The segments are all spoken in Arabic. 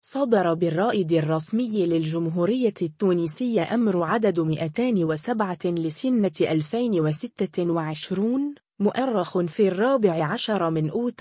صدر بالرائد الرسمي للجمهورية التونسية أمر عدد 207 لسنة 2026 مؤرخ في 14 من أوت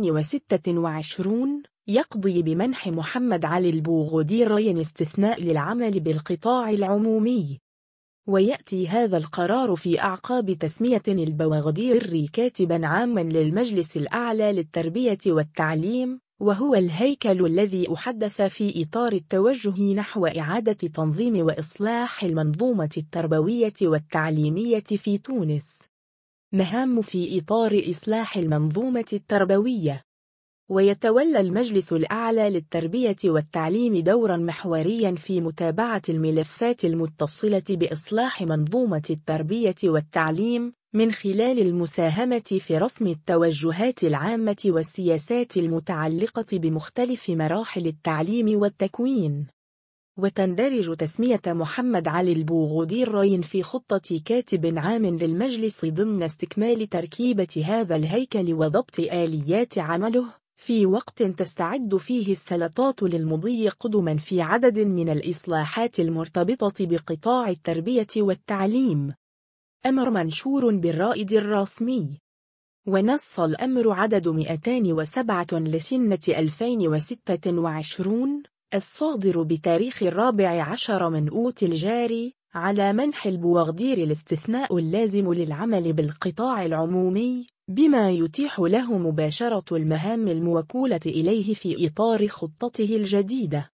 2026 يقضي بمنح محمد علي البوغديري استثناء للعمل بالقطاع العمومي. ويأتي هذا القرار في أعقاب تسمية البوغديري كاتباً عاماً للمجلس الأعلى للتربية والتعليم، وهو الهيكل الذي أحدث في إطار التوجه نحو إعادة تنظيم وإصلاح المنظومة التربوية والتعليمية في تونس. مهام في إطار إصلاح المنظومة التربوية. ويتولى المجلس الأعلى للتربية والتعليم دورا محوريا في متابعة الملفات المتصلة بإصلاح منظومة التربية والتعليم من خلال المساهمة في رسم التوجهات العامة والسياسات المتعلقة بمختلف مراحل التعليم والتكوين. وتندرج تسمية محمد علي البوغديري في خطة كاتب عام للمجلس ضمن استكمال تركيبة هذا الهيكل وضبط آليات عمله في وقت تستعد فيه السلطات للمضي قدما في عدد من الإصلاحات المرتبطة بقطاع التربية والتعليم. أمر منشور بالرائد الرسمي. ونص الأمر عدد 207 لسنة 2026 الصادر بتاريخ 14 من أوت الجاري على منح البوغديري الاستثناء اللازم للعمل بالقطاع العمومي، بما يتيح له مباشرة المهام الموكولة إليه في إطار خطته الجديدة.